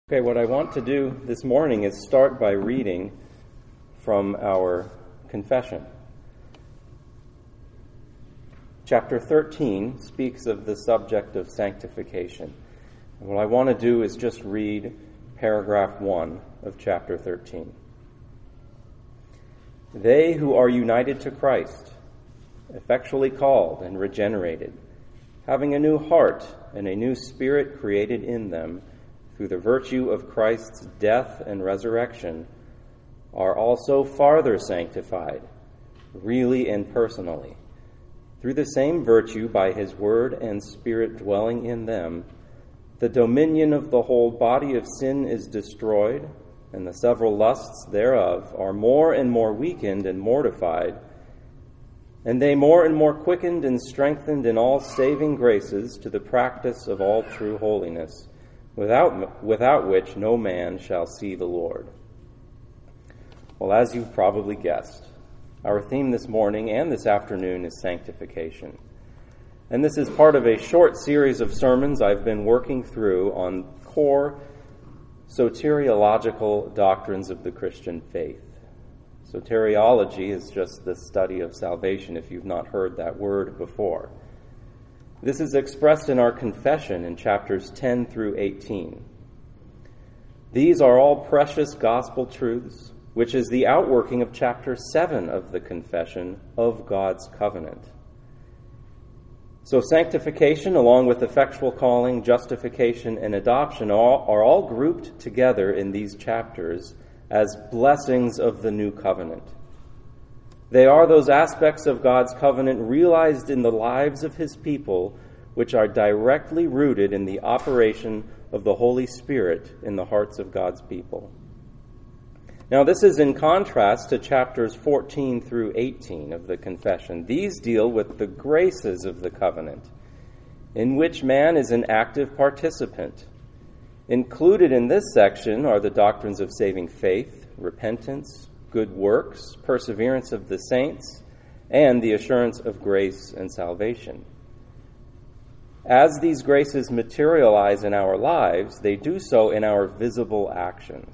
Okay, what I want to do this morning is start by reading from our confession. Chapter 13 speaks of the subject of sanctification. And what I want to do is just read paragraph 1 of chapter 13. They who are united to Christ, effectually called and regenerated, having a new heart and a new spirit created in them, through the virtue of Christ's death and resurrection, are also farther sanctified, really and personally, through the same virtue by his word and spirit dwelling in them. The dominion of the whole body of sin is destroyed, and the several lusts thereof are more and more weakened and mortified, and they more and more quickened and strengthened in all saving graces to the practice of all true holiness, without which no man shall see the Lord. Well, as you've probably guessed, our theme this morning and this afternoon is sanctification. And this is part of a short series of sermons I've been working through on core soteriological doctrines of the Christian faith. Soteriology is just the study of salvation, if you've not heard that word before. This is expressed in our confession in chapters 10 through 18. These are all precious gospel truths, which is the outworking of chapter 7 of the confession of God's covenant. So sanctification, along with effectual calling, justification, and adoption, are all grouped together in these chapters as blessings of the new covenant. They are those aspects of God's covenant realized in the lives of his people, which are directly rooted in the operation of the Holy Spirit in the hearts of God's people. Now, this is in contrast to chapters 14 through 18 of the confession. These deal with the graces of the covenant, in which man is an active participant. Included in this section are the doctrines of saving faith, repentance, good works, perseverance of the saints, and the assurance of grace and salvation. As these graces materialize in our lives, they do so in our visible actions.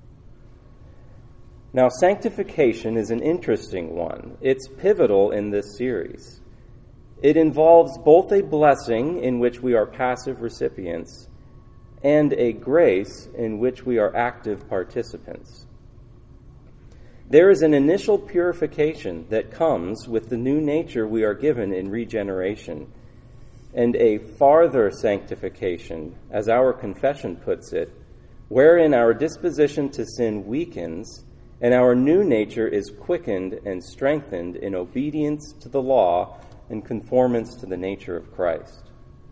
Now, sanctification is an interesting one. It's pivotal in this series. It involves both a blessing in which we are passive recipients and a grace in which we are active participants. There is an initial purification that comes with the new nature we are given in regeneration, and a farther sanctification, as our confession puts it, wherein our disposition to sin weakens and our new nature is quickened and strengthened in obedience to the law and conformance to the nature of Christ.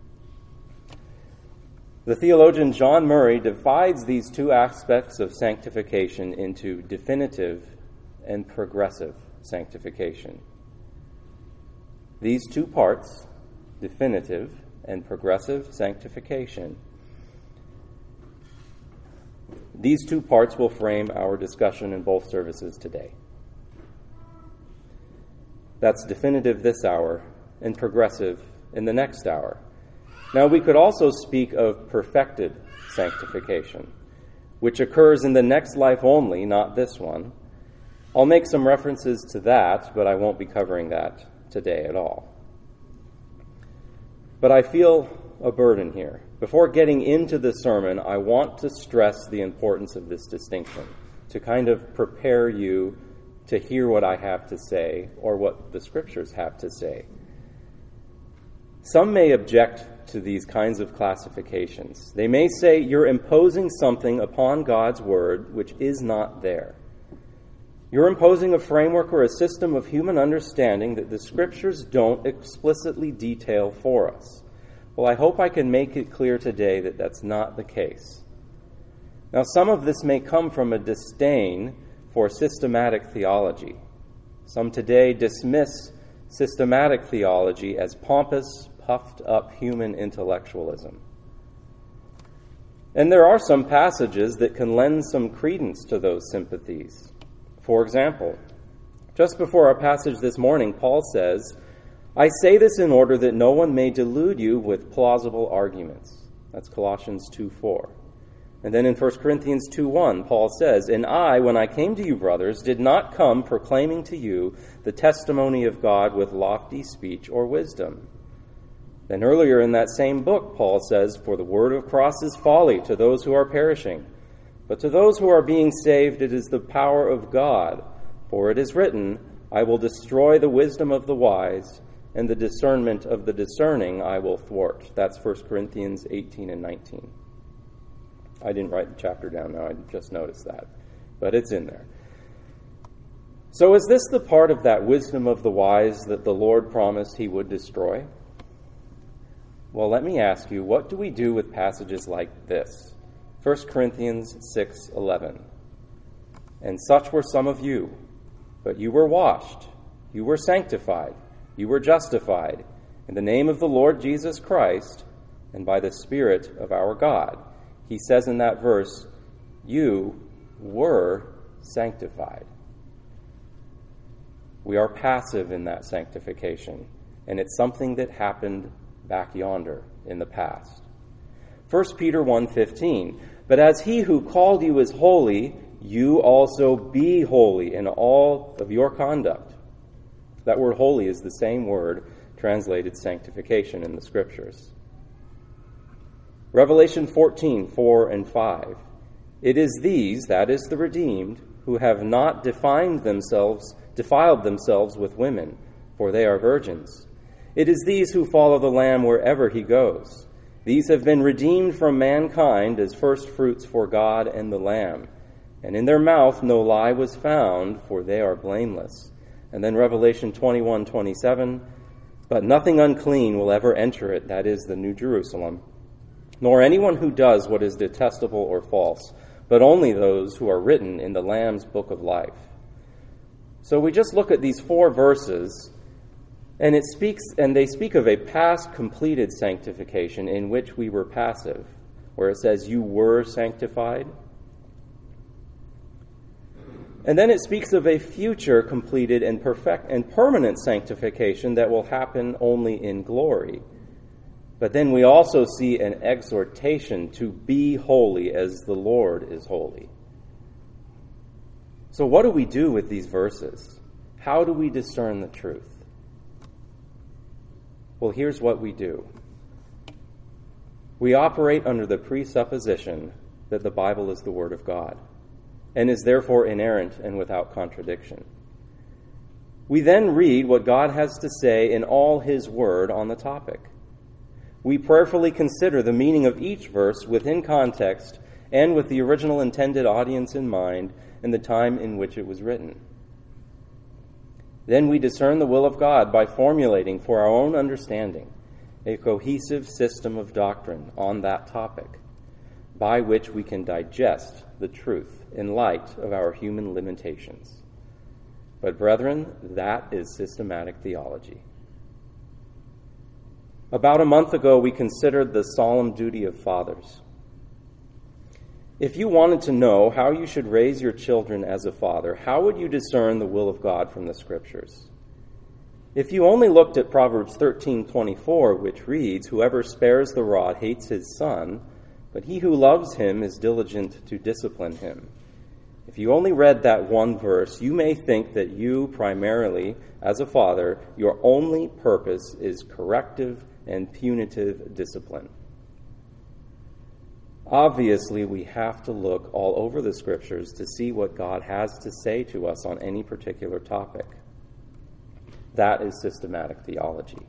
The theologian John Murray divides these two aspects of sanctification into definitive and progressive sanctification. These two parts, definitive and progressive sanctification, these two parts will frame our discussion in both services today. That's definitive this hour and progressive in the next hour. Now, we could also speak of perfected sanctification, which occurs in the next life only, not this one. I'll make some references to that, but I won't be covering that today at all. But I feel a burden here. Before getting into the sermon, I want to stress the importance of this distinction, to kind of prepare you to hear what I have to say or what the scriptures have to say. Some may object to these kinds of classifications. They may say you're imposing something upon God's word which is not there. You're imposing a framework or a system of human understanding that the scriptures don't explicitly detail for us. Well, I hope I can make it clear today that that's not the case. Now, some of this may come from a disdain for systematic theology. Some today dismiss systematic theology as pompous, puffed-up human intellectualism. And there are some passages that can lend some credence to those sympathies. For example, just before our passage this morning, Paul says, I say this in order that no one may delude you with plausible arguments. That's Colossians 2:4. And then in 1 Corinthians 2:1, Paul says, "And I, when I came to you, brothers, did not come proclaiming to you the testimony of God with lofty speech or wisdom." Then earlier in that same book, Paul says, "For the word of cross is folly to those who are perishing. But to those who are being saved, it is the power of God. For it is written, I will destroy the wisdom of the wise, and the discernment of the discerning I will thwart." That's 1 Corinthians 18 and 19. I didn't write the chapter down now, I just noticed that. But it's in there. So is this the part of that wisdom of the wise that the Lord promised he would destroy? Well, let me ask you, what do we do with passages like this? 1 Corinthians 6:11. "And such were some of you, but you were washed, you were sanctified, you were justified in the name of the Lord Jesus Christ and by the Spirit of our God." He says in that verse, you were sanctified. We are passive in that sanctification, and it's something that happened back yonder in the past. 1 Peter 1:15, "But as he who called you is holy, you also be holy in all of your conduct." That word holy is the same word translated sanctification in the Scriptures. Revelation 14:4 and 5, "It is these," that is the redeemed, "who have not defiled themselves with women, for they are virgins. It is these who follow the Lamb wherever he goes. These have been redeemed from mankind as first fruits for God and the Lamb. And in their mouth no lie was found, for they are blameless." And then Revelation 21:27, "But nothing unclean will ever enter it," that is the New Jerusalem, "nor anyone who does what is detestable or false, but only those who are written in the Lamb's book of life." So we just look at these 4 verses, and they speak of a past completed sanctification in which we were passive, where it says you were sanctified. And then it speaks of a future completed and perfect and permanent sanctification that will happen only in glory. But then we also see an exhortation to be holy as the Lord is holy. So what do we do with these verses? How do we discern the truth? Well, here's what we do. We operate under the presupposition that the Bible is the Word of God and is therefore inerrant and without contradiction. We then read what God has to say in all His Word on the topic. We prayerfully consider the meaning of each verse within context and with the original intended audience in mind and the time in which it was written. Then we discern the will of God by formulating for our own understanding a cohesive system of doctrine on that topic, by which we can digest the truth in light of our human limitations. But brethren, that is systematic theology. About a month ago, we considered the solemn duty of fathers. If you wanted to know how you should raise your children as a father, how would you discern the will of God from the Scriptures? If you only looked at Proverbs 13:24, which reads, "Whoever spares the rod hates his son, but he who loves him is diligent to discipline him." If you only read that one verse, you may think that you, primarily, as a father, your only purpose is corrective and punitive discipline. Obviously, we have to look all over the Scriptures to see what God has to say to us on any particular topic. That is systematic theology.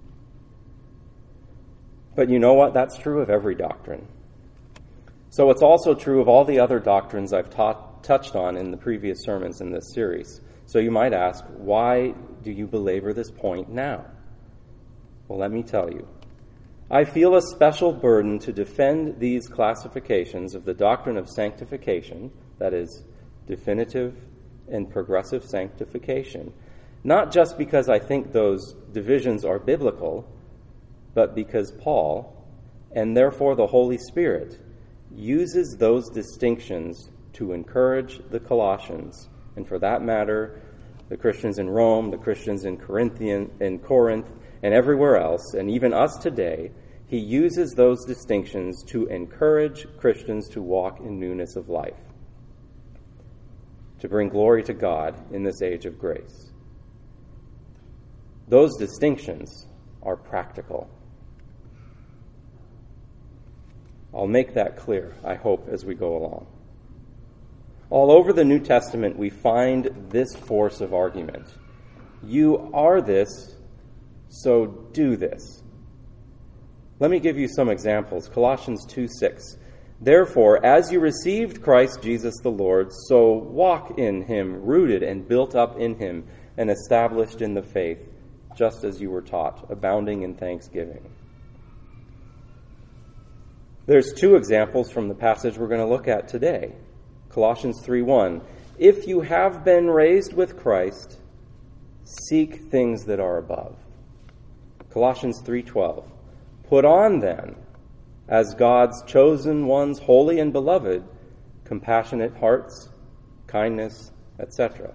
But you know what? That's true of every doctrine. So it's also true of all the other doctrines I've touched on in the previous sermons in this series. So you might ask, why do you belabor this point now? Well, let me tell you. I feel a special burden to defend these classifications of the doctrine of sanctification, that is, definitive and progressive sanctification, not just because I think those divisions are biblical, but because Paul, and therefore the Holy Spirit, uses those distinctions to encourage the Colossians, and for that matter, the Christians in Rome, the Christians in Corinth, and everywhere else, and even us today, he uses those distinctions to encourage Christians to walk in newness of life, to bring glory to God in this age of grace. Those distinctions are practical. I'll make that clear, I hope, as we go along. All over the New Testament, we find this force of argument. You are this, so do this. Let me give you some examples. Colossians 2:6. Therefore, as you received Christ Jesus the Lord, so walk in him, rooted and built up in him, and established in the faith, just as you were taught, abounding in thanksgiving. There's two examples from the passage we're going to look at today. Colossians 3:1. If you have been raised with Christ, seek things that are above. Colossians 3:12. Put on then, as God's chosen ones, holy and beloved, compassionate hearts, kindness, etc.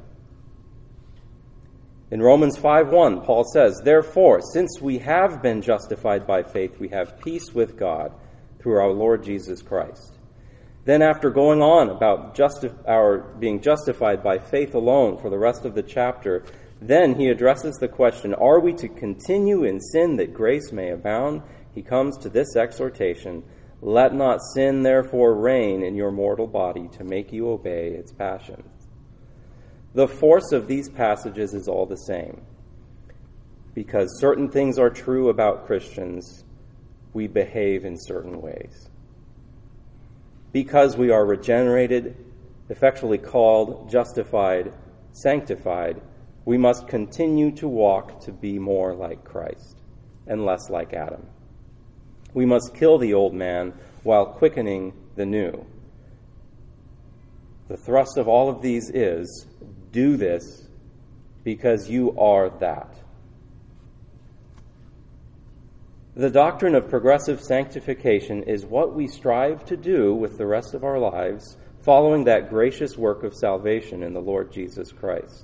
In Romans 5:1, Paul says, therefore, since we have been justified by faith, we have peace with God through our Lord Jesus Christ. Then after going on about our being justified by faith alone for the rest of the chapter, then he addresses the question, are we to continue in sin that grace may abound? He comes to this exhortation, let not sin therefore reign in your mortal body to make you obey its passions. The force of these passages is all the same. Because certain things are true about Christians, we behave in certain ways. Because we are regenerated, effectually called, justified, sanctified, we must continue to walk to be more like Christ and less like Adam. We must kill the old man while quickening the new. The thrust of all of these is, do this because you are that. The doctrine of progressive sanctification is what we strive to do with the rest of our lives, following that gracious work of salvation in the Lord Jesus Christ.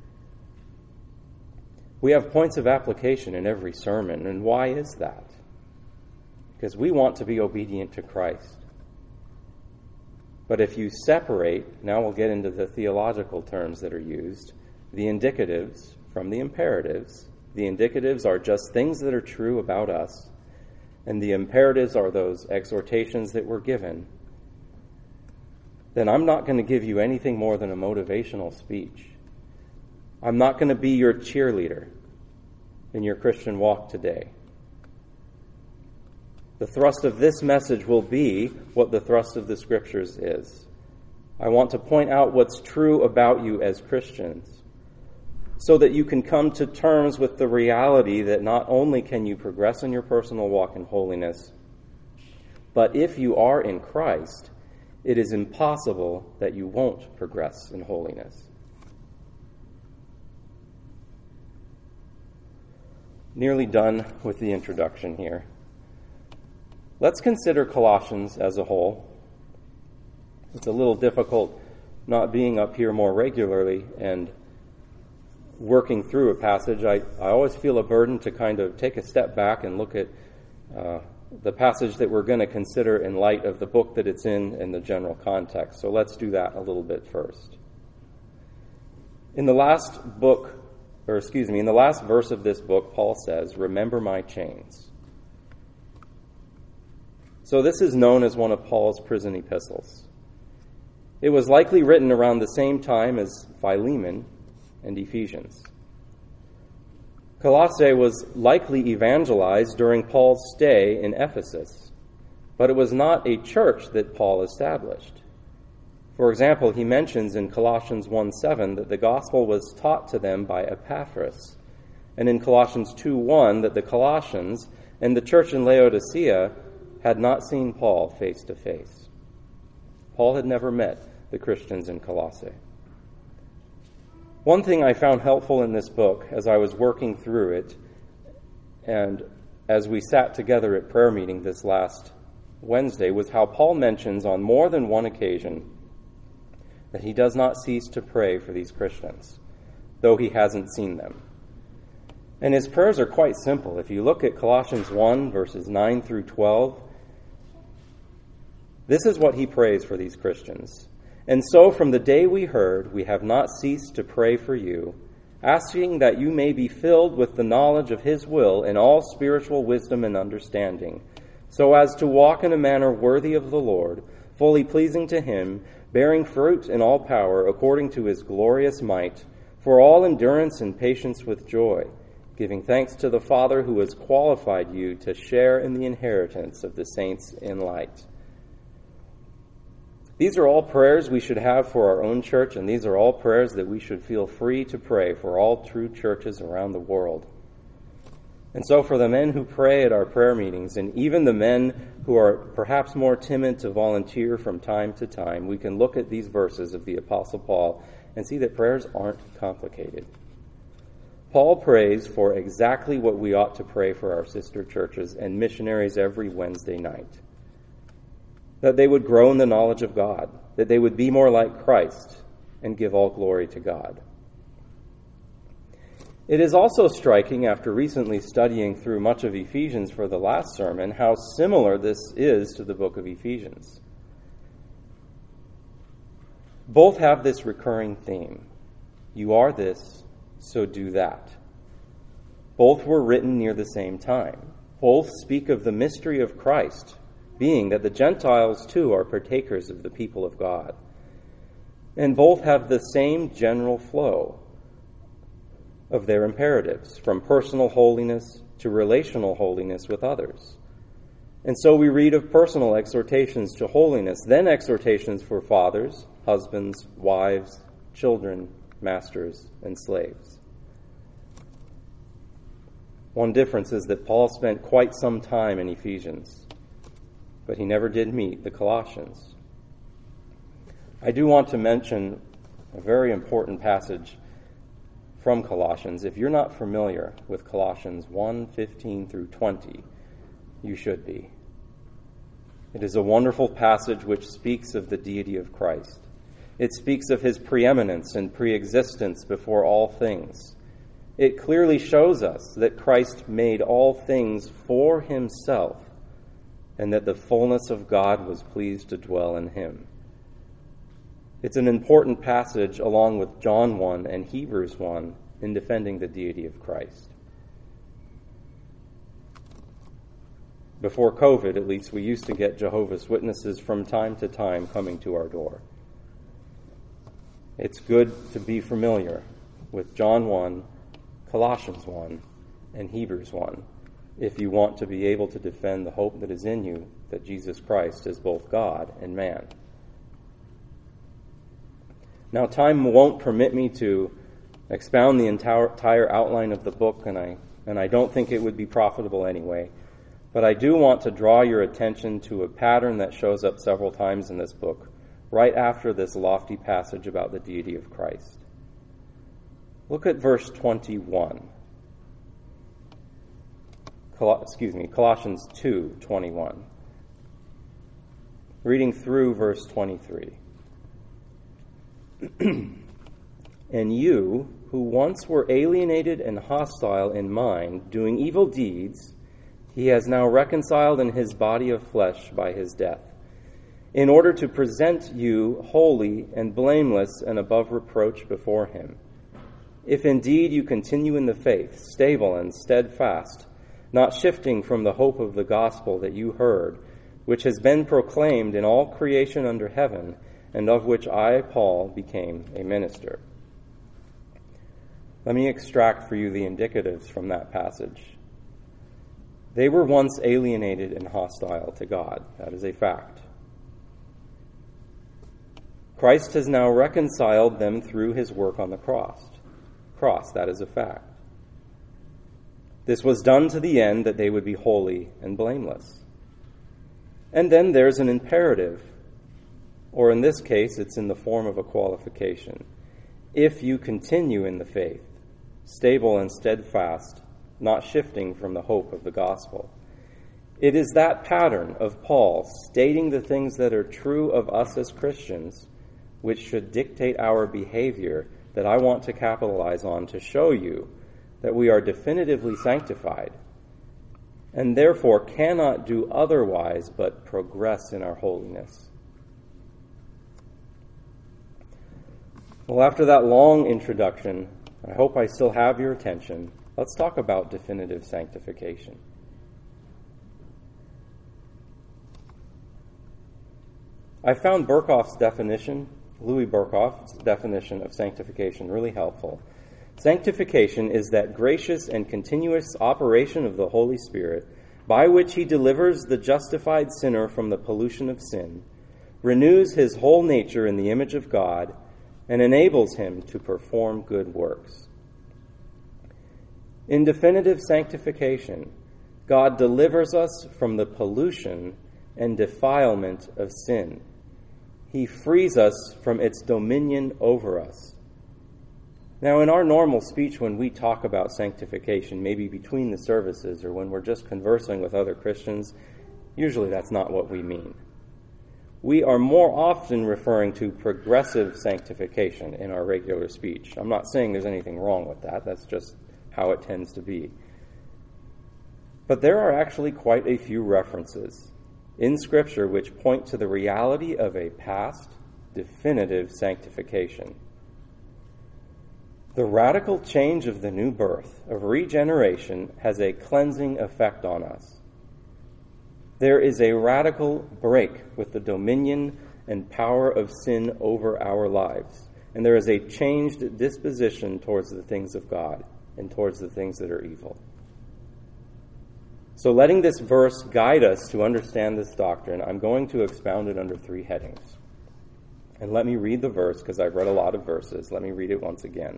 We have points of application in every sermon, and why is that? Because we want to be obedient to Christ. But if you separate, now we'll get into the theological terms that are used, the indicatives from the imperatives. The indicatives are just things that are true about us, and the imperatives are those exhortations that we're given. Then I'm not going to give you anything more than a motivational speech. I'm not going to be your cheerleader in your Christian walk today. The thrust of this message will be what the thrust of the Scriptures is. I want to point out what's true about you as Christians, so that you can come to terms with the reality that not only can you progress in your personal walk in holiness, but if you are in Christ, it is impossible that you won't progress in holiness. Nearly done with the introduction here. Let's consider Colossians as a whole. It's a little difficult not being up here more regularly and working through a passage. I always feel a burden to kind of take a step back and look at the passage that we're going to consider in light of the book that it's in the general context. So let's do that a little bit first. In the last verse of this book, Paul says, "Remember my chains." So this is known as one of Paul's prison epistles. It was likely written around the same time as Philemon and Ephesians. Colossae was likely evangelized during Paul's stay in Ephesus, but it was not a church that Paul established. For example, he mentions in Colossians 1:7 that the gospel was taught to them by Epaphras, and in Colossians 2:1 that the Colossians and the church in Laodicea had not seen Paul face to face. Paul had never met the Christians in Colossae. One thing I found helpful in this book as I was working through it, and as we sat together at prayer meeting this last Wednesday, was how Paul mentions on more than one occasion that he does not cease to pray for these Christians, though he hasn't seen them. And his prayers are quite simple. If you look at Colossians 1, verses 9 through 12, this is what he prays for these Christians. And so from the day we heard, we have not ceased to pray for you, asking that you may be filled with the knowledge of his will in all spiritual wisdom and understanding, so as to walk in a manner worthy of the Lord, fully pleasing to him, bearing fruit in all power according to his glorious might, for all endurance and patience with joy, giving thanks to the Father who has qualified you to share in the inheritance of the saints in light. These are all prayers we should have for our own church, and these are all prayers that we should feel free to pray for all true churches around the world. And so for the men who pray at our prayer meetings, and even the men who are perhaps more timid to volunteer from time to time, we can look at these verses of the Apostle Paul and see that prayers aren't complicated. Paul prays for exactly what we ought to pray for our sister churches and missionaries every Wednesday night. That they would grow in the knowledge of God, that they would be more like Christ and give all glory to God. It is also striking, after recently studying through much of Ephesians for the last sermon, how similar this is to the book of Ephesians. Both have this recurring theme. You are this, so do that. Both were written near the same time. Both speak of the mystery of Christ, being that the Gentiles too are partakers of the people of God. And both have the same general flow of their imperatives, from personal holiness to relational holiness with others. And so we read of personal exhortations to holiness, then exhortations for fathers, husbands, wives, children, masters, and slaves. One difference is that Paul spent quite some time in Ephesians, but he never did meet the Colossians. I do want to mention a very important passage from Colossians. If you're not familiar with Colossians 1:15 through 20, you should be. It is a wonderful passage which speaks of the deity of Christ. It speaks of his preeminence and preexistence before all things. It clearly shows us that Christ made all things for himself, and that the fullness of God was pleased to dwell in him. It's an important passage along with John 1 and Hebrews 1 in defending the deity of Christ. Before COVID, at least, we used to get Jehovah's Witnesses from time to time coming to our door. It's good to be familiar with John 1, Colossians 1, and Hebrews 1, if you want to be able to defend the hope that is in you, that Jesus Christ is both God and man. Now, time won't permit me to expound the entire outline of the book, and I don't think it would be profitable anyway. But I do want to draw your attention to a pattern that shows up several times in this book, right after this lofty passage about the deity of Christ. Look at verse 21. Colossians 2:21. Reading through verse 23. And you, who once were alienated and hostile in mind, doing evil deeds, he has now reconciled in his body of flesh by his death, in order to present you holy and blameless and above reproach before him. If indeed you continue in the faith, stable and steadfast, not shifting from the hope of the gospel that you heard, which has been proclaimed in all creation under heaven, and of which I, Paul, became a minister. Let me extract for you the indicatives from that passage. They were once alienated and hostile to God. That is a fact. Christ has now reconciled them through his work on the cross. That is a fact. This was done to the end that they would be holy and blameless. And then there's an imperative, or in this case, it's in the form of a qualification. If you continue in the faith, stable and steadfast, not shifting from the hope of the gospel. It is that pattern of Paul stating the things that are true of us as Christians, which should dictate our behavior, that I want to capitalize on to show you that we are definitively sanctified, and therefore cannot do otherwise but progress in our holiness. Well, after that long introduction, I hope I still have your attention. Let's talk about definitive sanctification. I found Louis Berkhof's definition of sanctification really helpful. Sanctification is that gracious and continuous operation of the Holy Spirit by which he delivers the justified sinner from the pollution of sin, renews his whole nature in the image of God, and enables him to perform good works. In definitive sanctification, God delivers us from the pollution and defilement of sin. He frees us from its dominion over us. Now, in our normal speech, when we talk about sanctification, maybe between the services or when we're just conversing with other Christians, usually that's not what we mean. We are more often referring to progressive sanctification in our regular speech. I'm not saying there's anything wrong with that. That's just how it tends to be. But there are actually quite a few references in Scripture which point to the reality of a past, definitive sanctification. The radical change of the new birth, of regeneration, has a cleansing effect on us. There is a radical break with the dominion and power of sin over our lives, and there is a changed disposition towards the things of God and towards the things that are evil. So letting this verse guide us to understand this doctrine, I'm going to expound it under 3 headings. And let me read the verse, because I've read a lot of verses. Let me read it once again.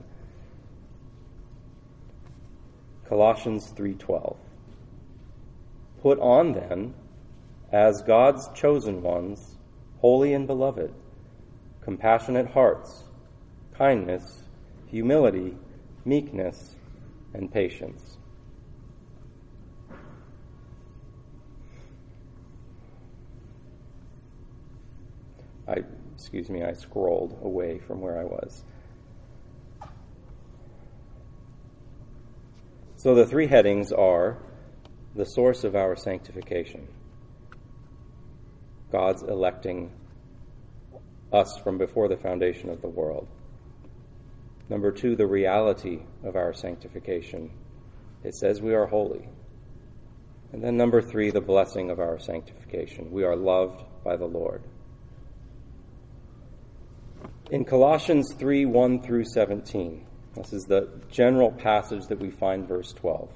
Colossians 3:12. Put on then, as God's chosen ones, holy and beloved, compassionate hearts, kindness, humility, meekness, and patience. I scrolled away from where I was. So the 3 headings are the source of our sanctification, God's electing us from before the foundation of the world. Number 2, the reality of our sanctification. It says we are holy. And then number 3, the blessing of our sanctification. We are loved by the Lord. In Colossians 3:1 through 17, this is the general passage that we find verse 12.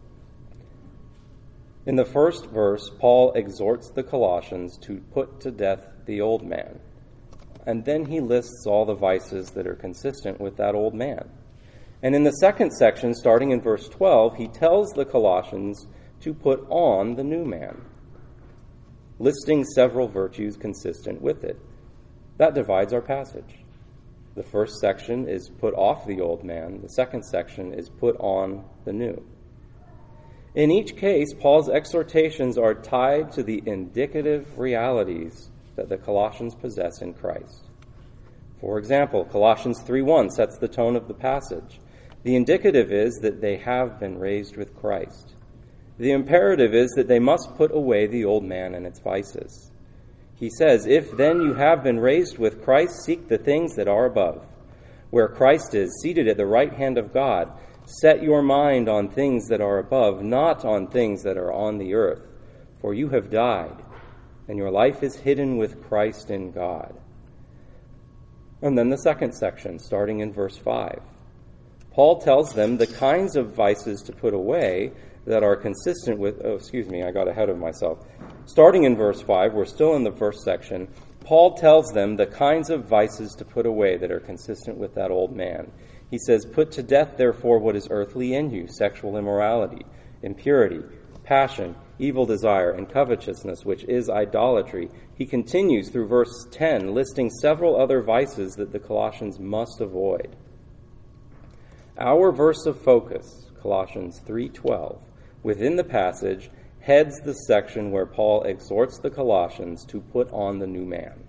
In the first verse, Paul exhorts the Colossians to put to death the old man, and then he lists all the vices that are consistent with that old man. And in the second section, starting in verse 12, he tells the Colossians to put on the new man, listing several virtues consistent with it. That divides our passage. The first section is put off the old man. The second section is put on the new. In each case, Paul's exhortations are tied to the indicative realities that the Colossians possess in Christ. For example, Colossians 3:1 sets the tone of the passage. The indicative is that they have been raised with Christ. The imperative is that they must put away the old man and its vices. He says, "If then you have been raised with Christ, seek the things that are above, where Christ is, seated at the right hand of God. Set your mind on things that are above, not on things that are on the earth. For you have died, and your life is hidden with Christ in God." And then the second section, starting in verse 5. Paul tells them the kinds of vices to put away that are consistent with... I got ahead of myself. Starting in verse 5, we're still in the first section. Paul tells them the kinds of vices to put away that are consistent with that old man. He says, "Put to death, therefore, what is earthly in you, sexual immorality, impurity, passion, evil desire, and covetousness, which is idolatry." He continues through verse 10, listing several other vices that the Colossians must avoid. Our verse of focus, Colossians 3:12, within the passage, heads the section where Paul exhorts the Colossians to put on the new man.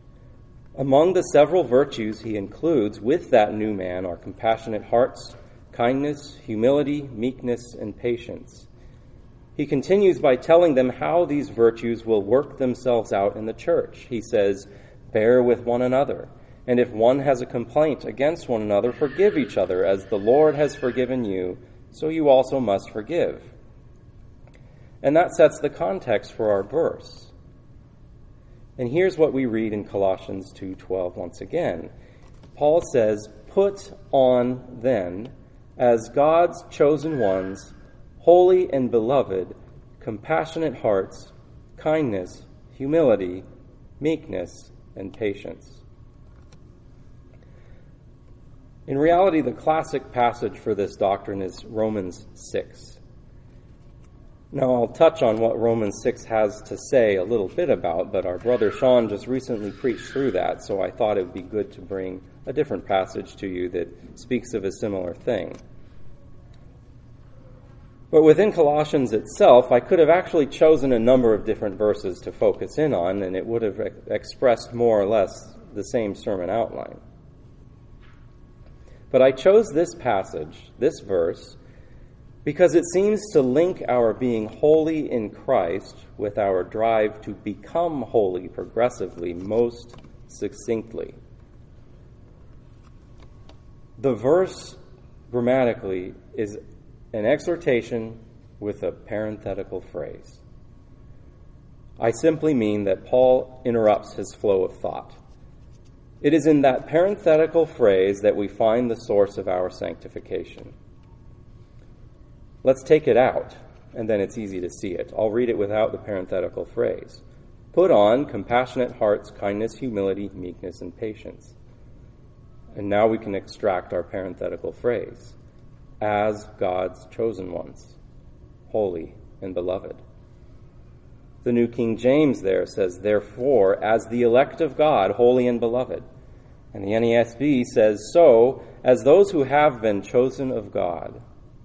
Among the several virtues he includes with that new man are compassionate hearts, kindness, humility, meekness, and patience. He continues by telling them how these virtues will work themselves out in the church. He says, "Bear with one another, and if one has a complaint against one another, forgive each other, as the Lord has forgiven you, so you also must forgive." And that sets the context for our verse. And here's what we read in Colossians 2:12 once again. Paul says, "Put on then, as God's chosen ones, holy and beloved, compassionate hearts, kindness, humility, meekness, and patience." In reality, the classic passage for this doctrine is Romans 6. Now, I'll touch on what Romans 6 has to say a little bit about, but our brother Sean just recently preached through that, so I thought it would be good to bring a different passage to you that speaks of a similar thing. But within Colossians itself, I could have actually chosen a number of different verses to focus in on, and it would have expressed more or less the same sermon outline. But I chose this passage, this verse, because it seems to link our being holy in Christ with our drive to become holy progressively most succinctly. The verse grammatically is an exhortation with a parenthetical phrase. I simply mean that Paul interrupts his flow of thought. It is in that parenthetical phrase that we find the source of our sanctification. Let's take it out, and then it's easy to see it. I'll read it without the parenthetical phrase. "Put on compassionate hearts, kindness, humility, meekness, and patience." And now we can extract our parenthetical phrase. "As God's chosen ones, holy and beloved." The New King James there says, "Therefore, as the elect of God, holy and beloved." And the NESV says, "So, as those who have been chosen of God."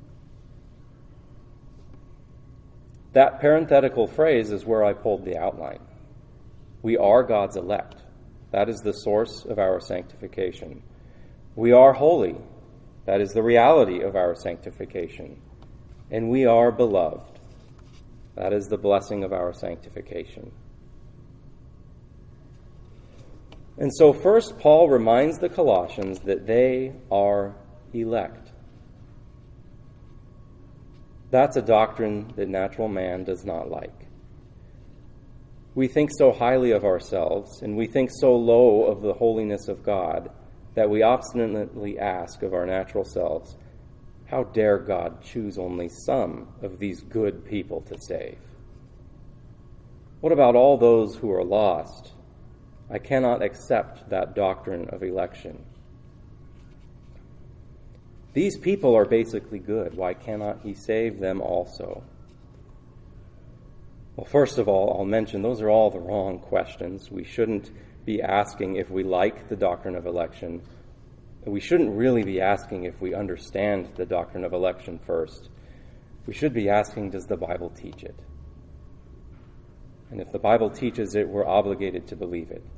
That parenthetical phrase is where I pulled the outline. We are God's elect. That is the source of our sanctification. We are holy. That is the reality of our sanctification. And we are beloved. That is the blessing of our sanctification. And so first, Paul reminds the Colossians that they are elect. That's a doctrine that natural man does not like. We think so highly of ourselves, and we think so low of the holiness of God, that we obstinately ask of our natural selves, how dare God choose only some of these good people to save? What about all those who are lost? I cannot accept that doctrine of election. These people are basically good. Why cannot he save them also? Well, first of all, I'll mention those are all the wrong questions. We shouldn't be asking if we like the doctrine of election. We shouldn't really be asking if we understand the doctrine of election first. We should be asking, does the Bible teach it? And if the Bible teaches it, we're obligated to believe it.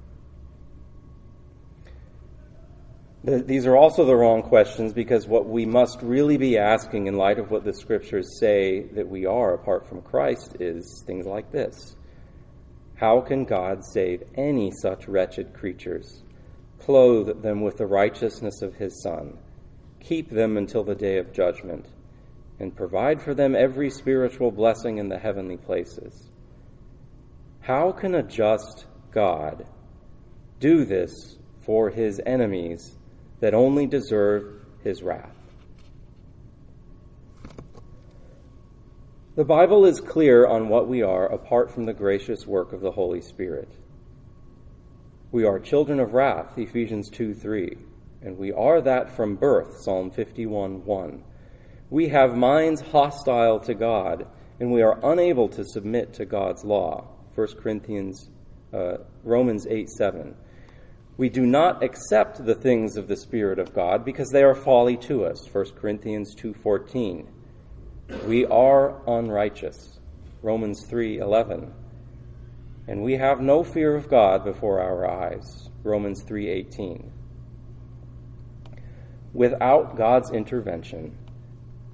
These are also the wrong questions because what we must really be asking in light of what the Scriptures say that we are apart from Christ is things like this. How can God save any such wretched creatures, clothe them with the righteousness of his Son, keep them until the day of judgment, and provide for them every spiritual blessing in the heavenly places? How can a just God do this for his enemies that only deserve his wrath? The Bible is clear on what we are apart from the gracious work of the Holy Spirit. We are children of wrath, Ephesians 2:3, and we are that from birth, Psalm 51:1. We have minds hostile to God, and we are unable to submit to God's law, Romans 8:7. We do not accept the things of the Spirit of God because they are folly to us, 1 Corinthians 2:14. We are unrighteous, Romans 3:11. And we have no fear of God before our eyes, Romans 3:18. Without God's intervention,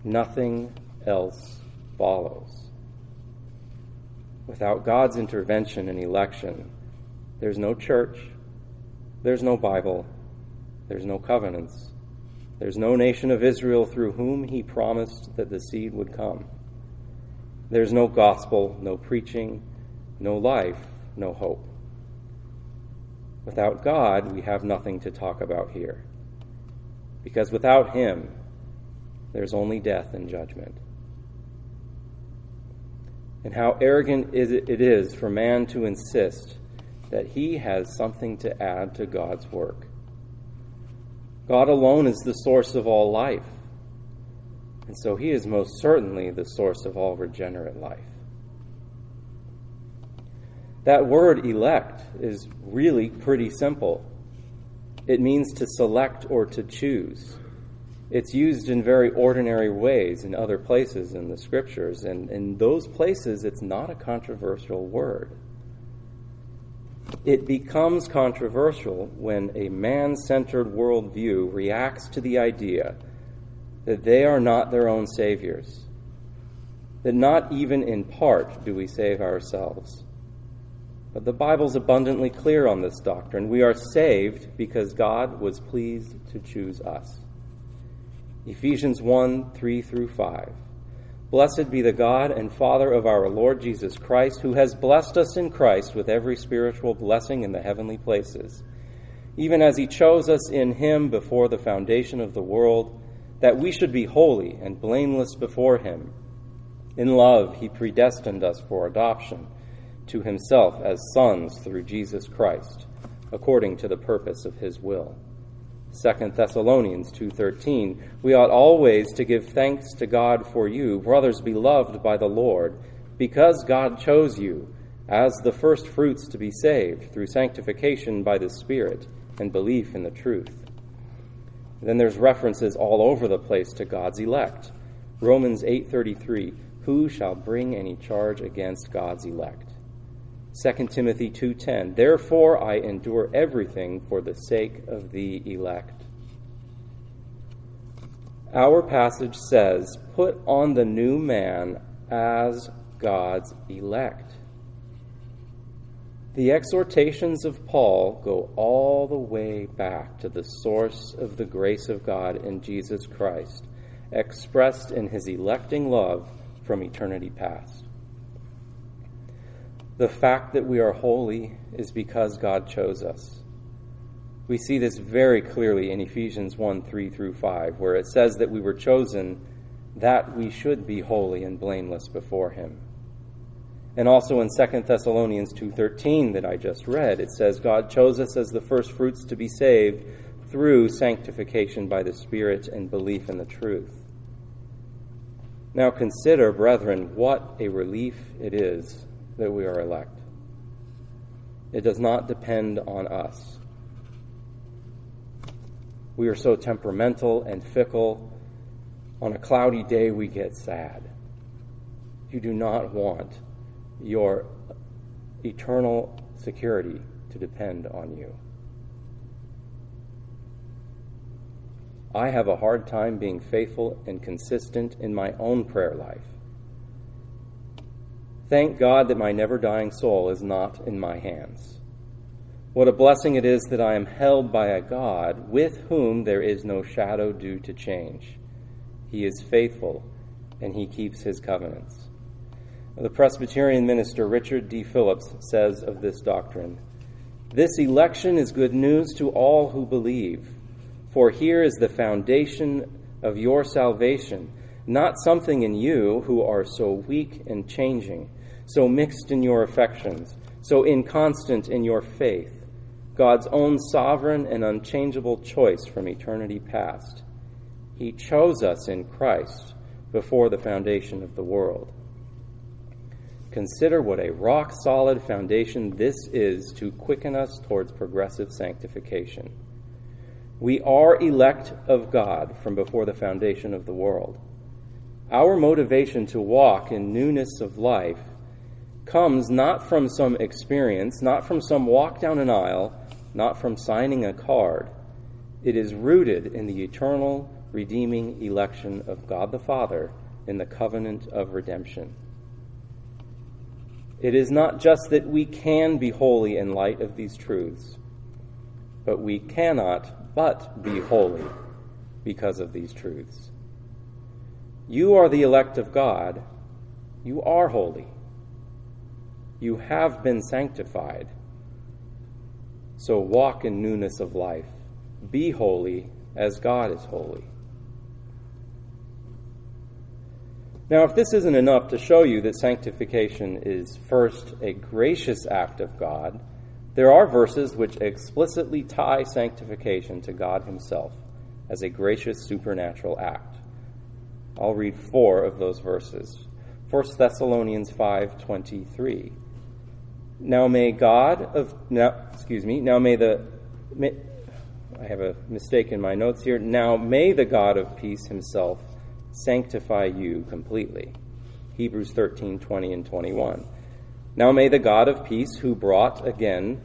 Nothing else follows. Without God's intervention and election, there's no church, there's no Bible, there's no covenants, there's no nation of Israel through whom he promised that the seed would come. There's no gospel, no preaching, no life, no hope. Without God, we have nothing to talk about here. Because without him, there's only death and judgment. And how arrogant it is for man to insist that he has something to add to God's work. God alone is the source of all life, and so he is most certainly the source of all regenerate life. That word elect is really pretty simple. It means to select or to choose. It's used in very ordinary ways in other places in the Scriptures, and in those places it's not a controversial word. It becomes controversial when a man-centered worldview reacts to the idea that they are not their own saviors, that not even in part do we save ourselves. But the Bible's abundantly clear on this doctrine. We are saved because God was pleased to choose us. Ephesians 1, 3 through 5. Blessed be the God and Father of our Lord Jesus Christ, who has blessed us in Christ with every spiritual blessing in the heavenly places, even as he chose us in him before the foundation of the world, that we should be holy and blameless before him. In love, he predestined us for adoption to himself as sons through Jesus Christ, according to the purpose of his will. 2 Thessalonians 2:13, we ought always to give thanks to God for you, brothers beloved by the Lord, because God chose you as the first fruits to be saved through sanctification by the Spirit and belief in the truth. Then there's references all over the place to God's elect. Romans 8:33, who shall bring any charge against God's elect? 2 Timothy 2:10, therefore I endure everything for the sake of the elect. Our passage says, put on the new man as God's elect. The exhortations of Paul go all the way back to the source of the grace of God in Jesus Christ, expressed in his electing love from eternity past. The fact that we are holy is because God chose us. We see this very clearly in Ephesians 1, 3 through 5, where it says that we were chosen that we should be holy and blameless before him. And also in 2 Thessalonians 2:13 that I just read, it says God chose us as the first fruits to be saved through sanctification by the Spirit and belief in the truth. Now consider, brethren, what a relief it is that we are elect. It does not depend on us. We are so temperamental and fickle. On a cloudy day, we get sad. You do not want your eternal security to depend on you. I have a hard time being faithful and consistent in my own prayer life. Thank God that my never-dying soul is not in my hands. What a blessing it is that I am held by a God with whom there is no shadow due to change. He is faithful, and he keeps his covenants. The Presbyterian minister Richard D. Phillips says of this doctrine, this election is good news to all who believe, for here is the foundation of your salvation, not something in you who are so weak and changing, so mixed in your affections, so inconstant in your faith, God's own sovereign and unchangeable choice from eternity past. He chose us in Christ before the foundation of the world. Consider what a rock-solid foundation this is to quicken us towards progressive sanctification. We are elect of God from before the foundation of the world. Our motivation to walk in newness of life comes not from some experience, not from some walk down an aisle, not from signing a card. It is rooted in the eternal, redeeming election of God the Father in the covenant of redemption. It is not just that we can be holy in light of these truths, but we cannot but be holy because of these truths. You are the elect of God. You are holy. You have been sanctified. So walk in newness of life. Be holy as God is holy. Now, if this isn't enough to show you that sanctification is first a gracious act of God, there are verses which explicitly tie sanctification to God himself as a gracious supernatural act. I'll read 4 of those verses. 1 Thessalonians 5:23. I have a mistake in my notes here. Now may the God of peace himself sanctify you completely. Hebrews 13:20 and 21. Now may the God of peace, who brought again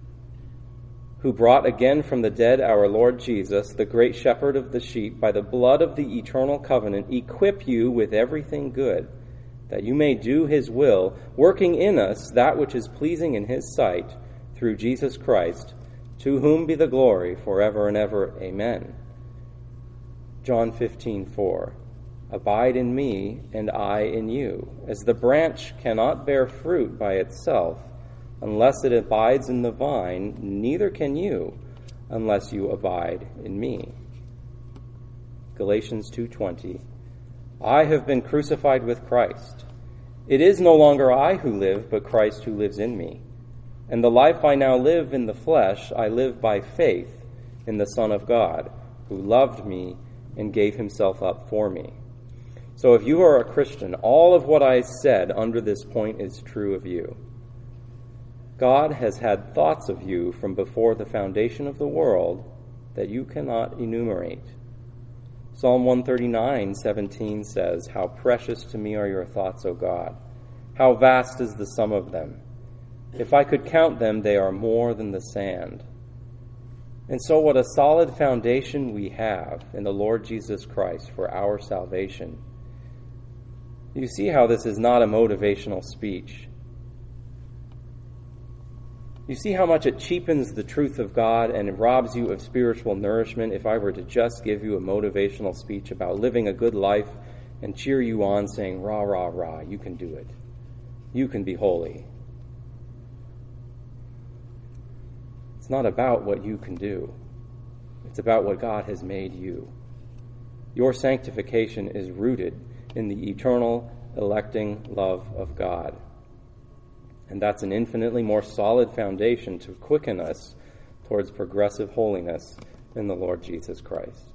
from the dead our Lord Jesus, the great shepherd of the sheep, by the blood of the eternal covenant, equip you with everything good, that you may do his will, working in us that which is pleasing in his sight, through Jesus Christ, to whom be the glory forever and ever. Amen. John 15:4. Abide in me, and I in you. As the branch cannot bear fruit by itself unless it abides in the vine, neither can you unless you abide in me. Galatians 2:20. I have been crucified with Christ. It is no longer I who live, but Christ who lives in me. And the life I now live in the flesh, I live by faith in the Son of God, who loved me and gave himself up for me. So if you are a Christian, all of what I said under this point is true of you. God has had thoughts of you from before the foundation of the world that you cannot enumerate. Psalm 139:17 says, How precious to me are your thoughts, O God! How vast is the sum of them! If I could count them, they are more than the sand. And so what a solid foundation we have in the Lord Jesus Christ for our salvation. You see how this is not a motivational speech. You see how much it cheapens the truth of God and robs you of spiritual nourishment if I were to just give you a motivational speech about living a good life and cheer you on saying, rah, rah, rah, you can do it. You can be holy. It's not about what you can do. It's about what God has made you. Your sanctification is rooted in the eternal, electing love of God. And that's an infinitely more solid foundation to quicken us towards progressive holiness in the Lord Jesus Christ.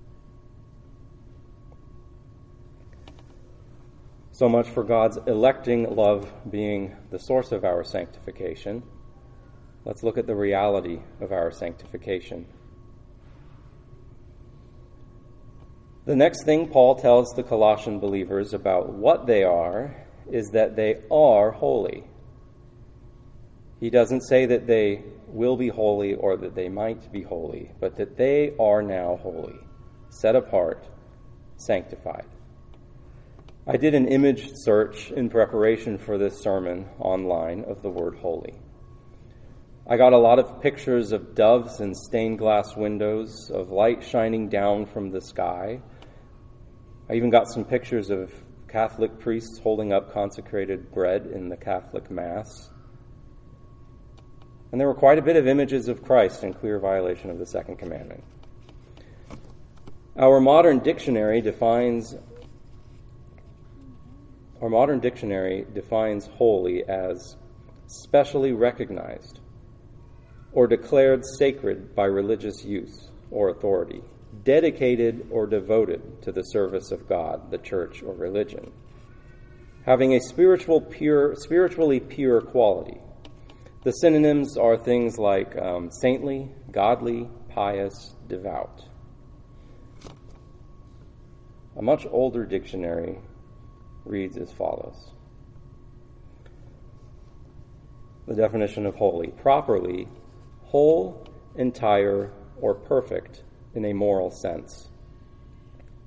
So much for God's electing love being the source of our sanctification. Let's look at the reality of our sanctification. The next thing Paul tells the Colossian believers about what they are is that they are holy. He doesn't say that they will be holy or that they might be holy, but that they are now holy, set apart, sanctified. I did an image search in preparation for this sermon online of the word holy. I got a lot of pictures of doves and stained glass windows, of light shining down from the sky. I even got some pictures of Catholic priests holding up consecrated bread in the Catholic Mass. And there were quite a bit of images of Christ in clear violation of the second commandment. Our modern dictionary defines holy as specially recognized or declared sacred by religious use or authority, dedicated or devoted to the service of God, the church, or religion, having a spiritually pure quality. The synonyms are things like saintly, godly, pious, devout. A much older dictionary reads as follows. The definition of holy: properly, whole, entire, or perfect in a moral sense.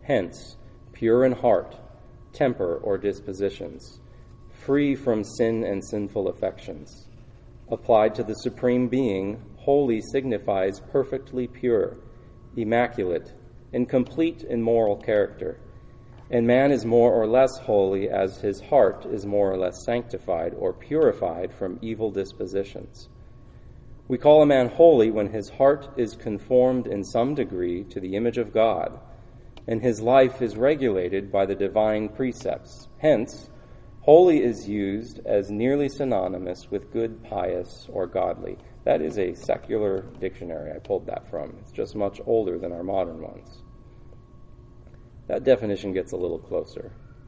hence, pure in heart, temper or dispositions, free from sin and sinful affections. Applied to the Supreme Being, holy signifies perfectly pure, immaculate, and complete in moral character. And man is more or less holy as his heart is more or less sanctified or purified from evil dispositions. We call a man holy when his heart is conformed in some degree to the image of God, and his life is regulated by the divine precepts. Hence, holy is used as nearly synonymous with good, pious, or godly. That is a secular dictionary I pulled that from. It's just much older than our modern ones. That definition gets a little closer.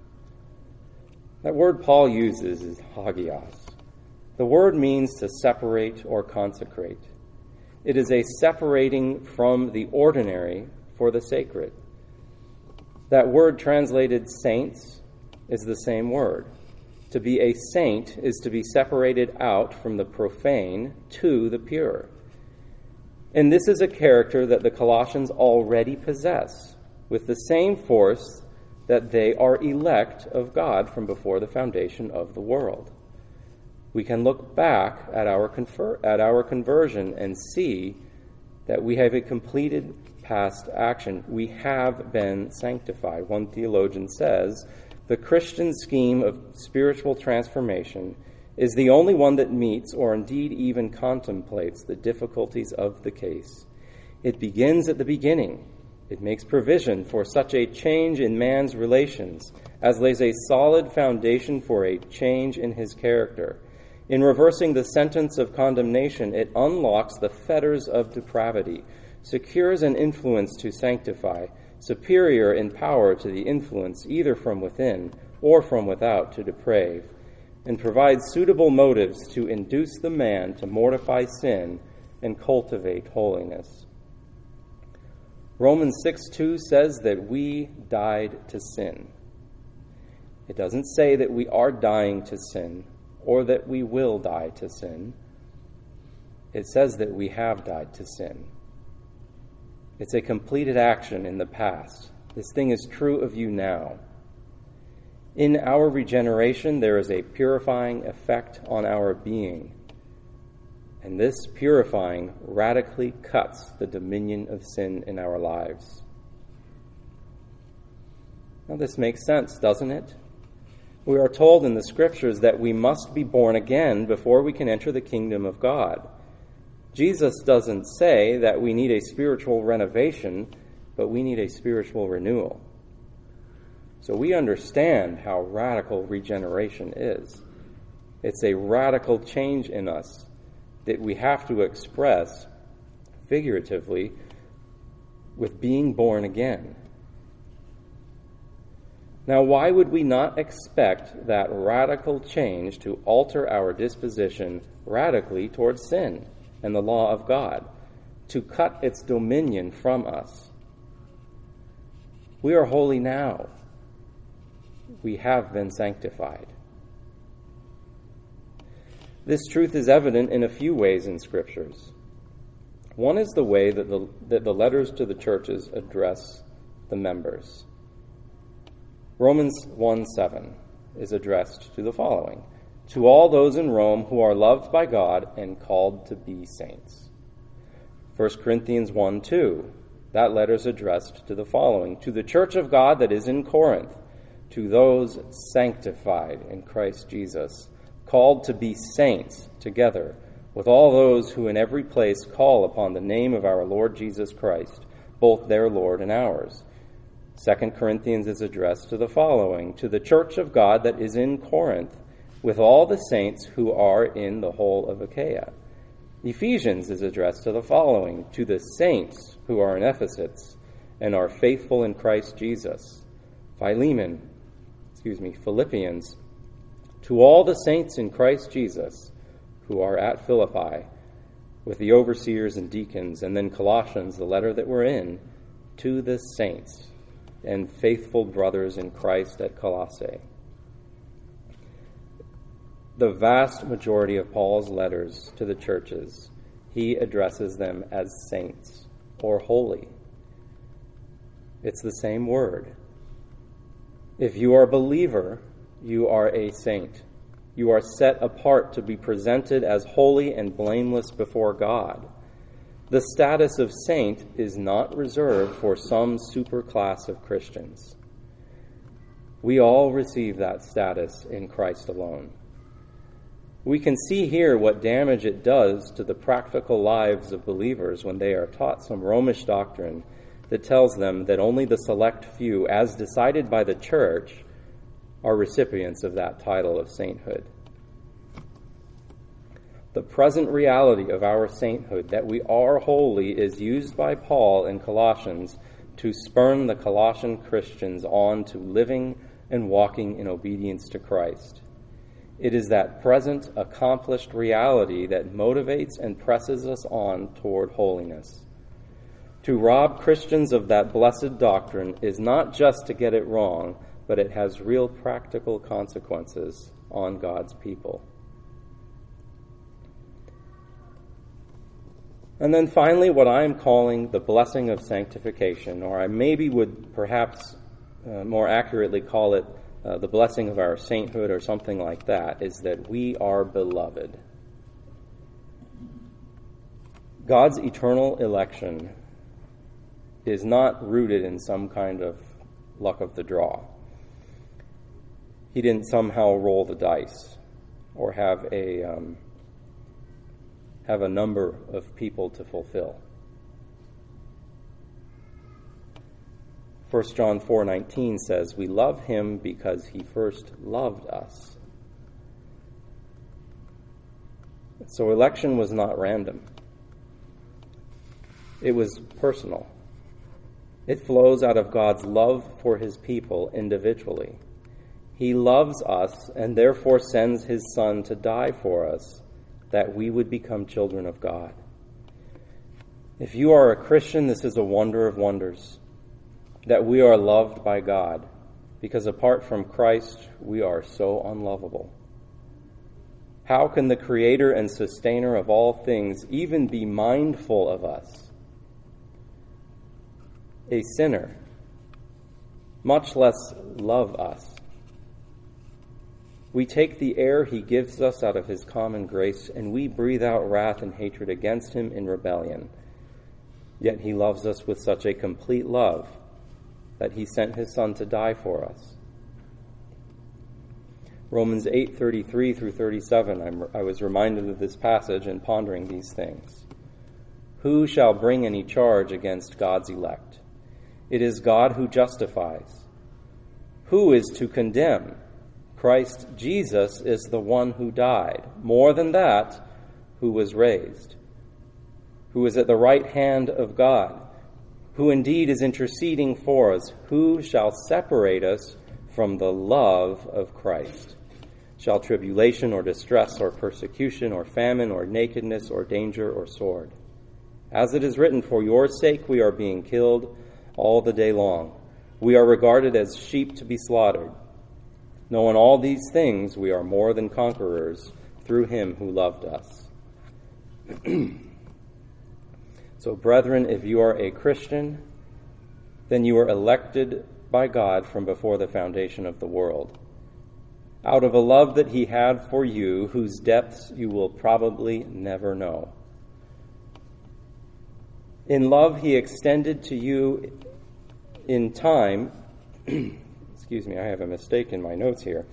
That word Paul uses is hagios. The word means to separate or consecrate. It is a separating from the ordinary for the sacred. That word translated saints is the same word. To be a saint is to be separated out from the profane to the pure. And this is a character that the Colossians already possess, with the same force that they are elect of God from before the foundation of the world. We can look back at our conversion and see that we have a completed past action. We have been sanctified. One theologian says, the Christian scheme of spiritual transformation is the only one that meets or indeed even contemplates the difficulties of the case. It begins at the beginning. It makes provision for such a change in man's relations as lays a solid foundation for a change in his character. In reversing the sentence of condemnation, it unlocks the fetters of depravity, secures an influence to sanctify, superior in power to the influence either from within or from without to deprave, and provides suitable motives to induce the man to mortify sin and cultivate holiness. Romans 6:2 says that we died to sin. It doesn't say that we are dying to sin or that we will die to sin. It says that we have died to sin. It's a completed action in the past. This thing is true of you now. In our regeneration, there is a purifying effect on our being. And this purifying radically cuts the dominion of sin in our lives. Now, this makes sense, doesn't it? We are told in the Scriptures that we must be born again before we can enter the kingdom of God. Jesus doesn't say that we need a spiritual renovation, but we need a spiritual renewal. So we understand how radical regeneration is. It's a radical change in us that we have to express figuratively with being born again. Now, why would we not expect that radical change to alter our disposition radically towards sin and the law of God, to cut its dominion from us? We are holy now. We have been sanctified. This truth is evident in a few ways in Scriptures. One is the way that the letters to the churches address the members. Romans 1:7 is addressed to the following: to all those in Rome who are loved by God and called to be saints. 1 Corinthians 1:2, that letter is addressed to the following: to the church of God that is in Corinth, to those sanctified in Christ Jesus, called to be saints together with all those who in every place call upon the name of our Lord Jesus Christ, both their Lord and ours. 2 Corinthians is addressed to the following: to the church of God that is in Corinth, with all the saints who are in the whole of Achaia. Ephesians is addressed to the following: to the saints who are in Ephesus and are faithful in Christ Jesus. Philippians, to all the saints in Christ Jesus who are at Philippi, with the overseers and deacons. And then Colossians, the letter that we're in, to the saints and faithful brothers in Christ at Colossae. The vast majority of Paul's letters to the churches, he addresses them as saints or holy. It's the same word. If you are a believer, you are a saint. You are set apart to be presented as holy and blameless before God. The status of saint is not reserved for some superclass of Christians. We all receive that status in Christ alone. We can see here what damage it does to the practical lives of believers when they are taught some Romish doctrine that tells them that only the select few, as decided by the church, are recipients of that title of sainthood. The present reality of our sainthood, that we are holy, is used by Paul in Colossians to spurn the Colossian Christians on to living and walking in obedience to Christ. It is that present, accomplished reality that motivates and presses us on toward holiness. To rob Christians of that blessed doctrine is not just to get it wrong, but it has real practical consequences on God's people. And then finally, what I am calling the blessing of sanctification, or I maybe would perhaps more accurately call it the blessing of our sainthood or something like that, is that we are beloved. God's eternal election is not rooted in some kind of luck of the draw. He didn't somehow roll the dice or have a number of people to fulfill. 1 John 4:19 says, "We love him because he first loved us." So election was not random. It was personal. It flows out of God's love for his people individually. He loves us and therefore sends his Son to die for us, that we would become children of God. If you are a Christian, this is a wonder of wonders, that we are loved by God, because apart from Christ, we are so unlovable. How can the Creator and Sustainer of all things even be mindful of us, a sinner, much less love us? We take the air he gives us out of his common grace, and we breathe out wrath and hatred against him in rebellion. Yet he loves us with such a complete love that he sent his Son to die for us. Romans 8:33 through 37, I was reminded of this passage in pondering these things. Who shall bring any charge against God's elect? It is God who justifies. Who is to condemn? Christ Jesus is the one who died. More than that, who was raised, who is at the right hand of God, who indeed is interceding for us. Who shall separate us from the love of Christ? Shall tribulation or distress or persecution or famine or nakedness or danger or sword? As it is written, for your sake we are being killed all the day long. We are regarded as sheep to be slaughtered. Knowing all these things, we are more than conquerors through him who loved us. So, brethren, if you are a Christian, then you are elected by God from before the foundation of the world, out of a love that he had for you, whose depths you will probably never know. In love, he extended to you in time. Excuse me, I have a mistake in my notes here.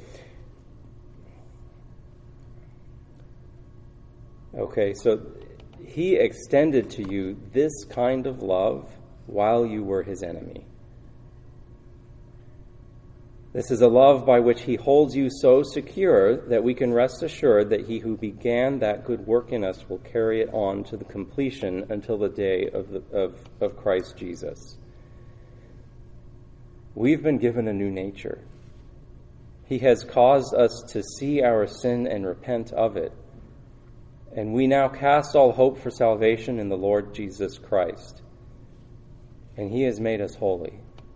Okay, so he extended to you this kind of love while you were his enemy. This is a love by which he holds you so secure that we can rest assured that he who began that good work in us will carry it on to the completion until the day of Christ Jesus. We've been given a new nature. He has caused us to see our sin and repent of it. And we now cast all hope for salvation in the Lord Jesus Christ. And he has made us holy.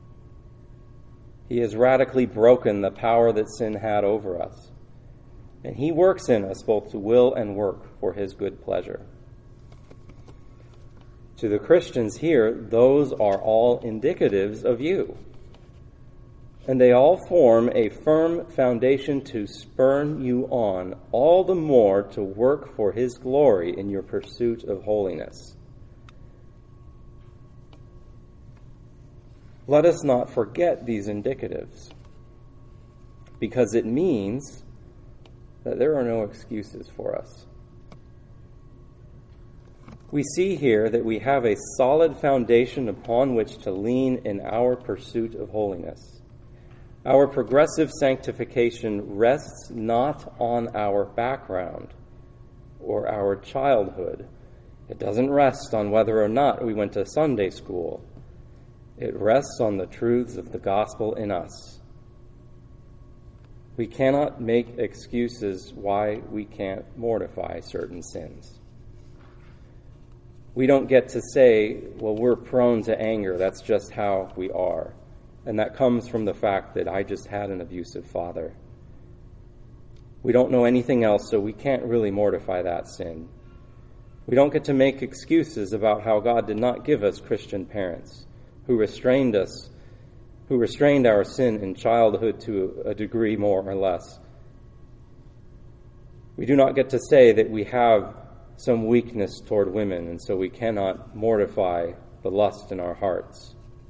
He has radically broken the power that sin had over us. And he works in us both to will and work for his good pleasure. To the Christians here, those are all indicatives of you. And they all form a firm foundation to spur you on all the more to work for his glory in your pursuit of holiness. Let us not forget these indicatives, because it means that there are no excuses for us. We see here that we have a solid foundation upon which to lean in our pursuit of holiness. Our progressive sanctification rests not on our background or our childhood. It doesn't rest on whether or not we went to Sunday school. It rests on the truths of the gospel in us. We cannot make excuses why we can't mortify certain sins. We don't get to say, well, we're prone to anger. That's just how we are. And that comes from the fact that I just had an abusive father. We don't know anything else, so we can't really mortify that sin. We don't get to make excuses about how God did not give us Christian parents who restrained our sin in childhood to a degree more or less. We do not get to say that we have some weakness toward women, and so we cannot mortify the lust in our hearts.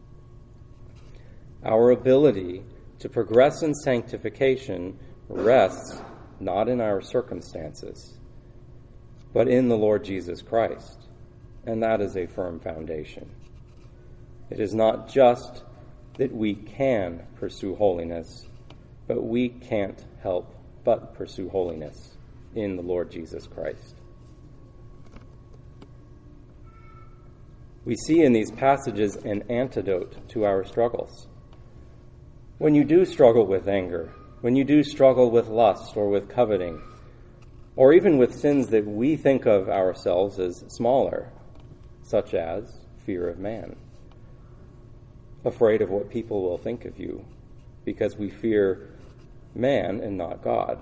Our ability to progress in sanctification rests not in our circumstances, but in the Lord Jesus Christ, and that is a firm foundation. It is not just that we can pursue holiness, but we can't help but pursue holiness in the Lord Jesus Christ. We see in these passages an antidote to our struggles. When you do struggle with anger, when you do struggle with lust or with coveting, or even with sins that we think of ourselves as smaller, such as fear of man, afraid of what people will think of you, because we fear man and not God.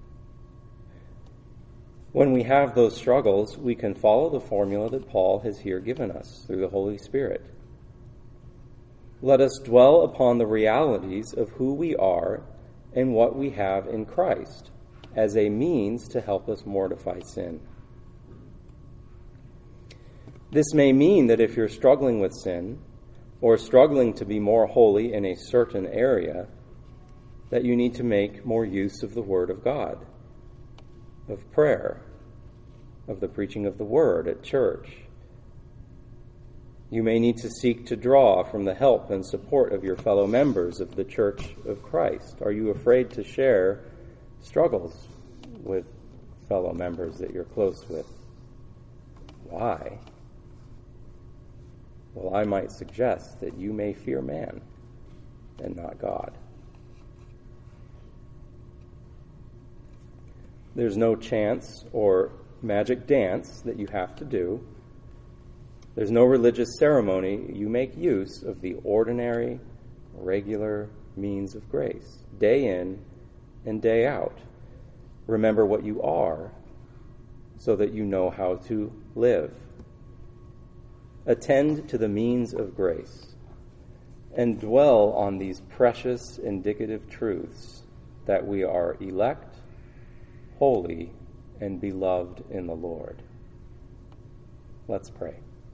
When we have those struggles, we can follow the formula that Paul has here given us through the Holy Spirit. Let us dwell upon the realities of who we are and what we have in Christ as a means to help us mortify sin. This may mean that if you're struggling with sin, or struggling to be more holy in a certain area, that you need to make more use of the Word of God, of prayer, of the preaching of the Word at church. You may need to seek to draw from the help and support of your fellow members of the Church of Christ. Are you afraid to share struggles with fellow members that you're close with? Why? Well, I might suggest that you may fear man and not God. There's no chance or magic dance that you have to do. There's no religious ceremony. You make use of the ordinary, regular means of grace, day in and day out. Remember what you are so that you know how to live. Attend to the means of grace and dwell on these precious indicative truths that we are elect, holy, and beloved in the Lord. Let's pray.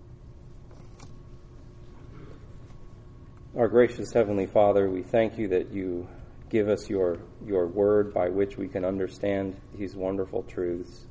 Our gracious Heavenly Father, we thank you that you give us your word by which we can understand these wonderful truths.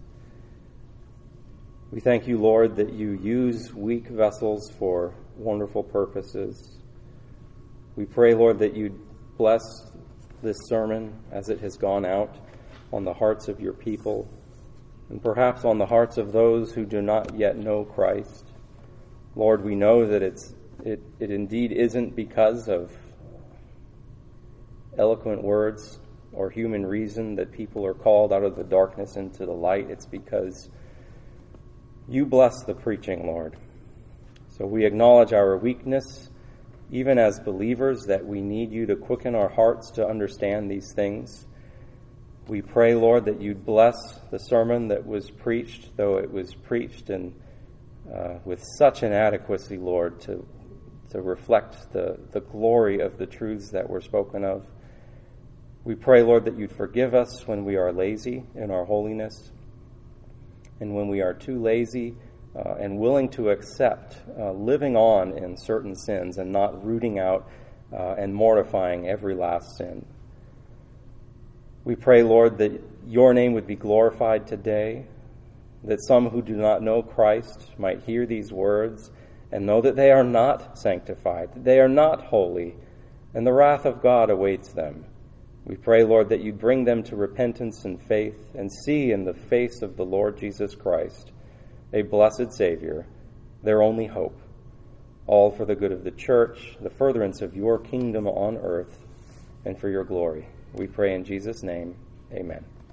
We thank you, Lord, that you use weak vessels for wonderful purposes. We pray, Lord, that you bless this sermon as it has gone out on the hearts of your people, and perhaps on the hearts of those who do not yet know Christ. Lord, we know that it indeed isn't because of eloquent words or human reason that people are called out of the darkness into the light. It's because you bless the preaching, Lord. So we acknowledge our weakness, even as believers, that we need you to quicken our hearts to understand these things. We pray, Lord, that you'd bless the sermon that was preached, though it was preached in with such inadequacy, Lord, to reflect the glory of the truths that were spoken of. We pray, Lord, that you'd forgive us when we are lazy in our holiness, and when we are too lazy and willing to accept living on in certain sins and not rooting out and mortifying every last sin. We pray, Lord, that your name would be glorified today, that some who do not know Christ might hear these words and know that they are not sanctified, that they are not holy, and the wrath of God awaits them. We pray, Lord, that you'd bring them to repentance and faith and see in the face of the Lord Jesus Christ a blessed Savior, their only hope, all for the good of the church, the furtherance of your kingdom on earth, and for your glory. We pray in Jesus' name, amen.